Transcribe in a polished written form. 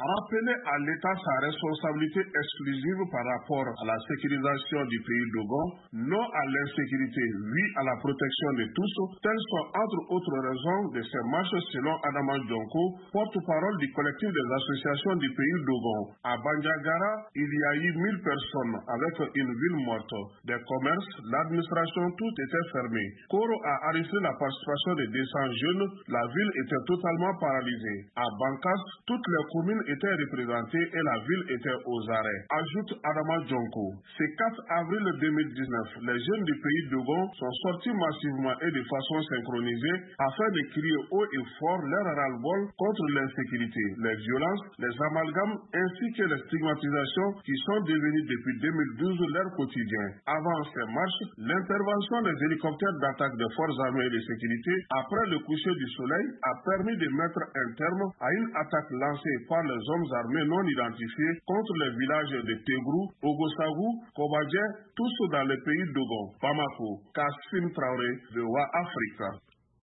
rappeler à l'État sa responsabilité exclusive par rapport à la sécurisation du pays Dogon, non à l'insécurité, oui à la protection de tous, telles sont entre autres raisons de ces marches selon Adama Dionko, porte-parole du collectif des associations du pays Dogon. À Bandiagara, il y a eu 1000 personnes avec une ville morte, des commerces, l'administration, tout était fermé. Koro a arrêté la participation de 200 jeunes, la ville était totalement paralysée. À Bankas, toutes les communes étaient représentées et la ville était aux arrêts. Ajoute Adama Dionko. Ce 4 avril 2019, les jeunes du pays Dogon sont sortis massivement et de façon synchronisée afin de crier haut et fort leur ras-le-bol contre l'insécurité, les violences, les amalgames ainsi que les stigmatisations qui sont devenues depuis 2012 leur quotidien. Avant ces marches, l'intervention des hélicoptères d'attaque des forces armées de sécurité après le coucher du soleil a permis de mettre un terme à une attaque lancée par les hommes armés non identifiés contre les villages de Tegrou, Ogosagou, Kobadje, tous dans le pays Dogon. Bamako, Kassim Traoré, VOA Africa.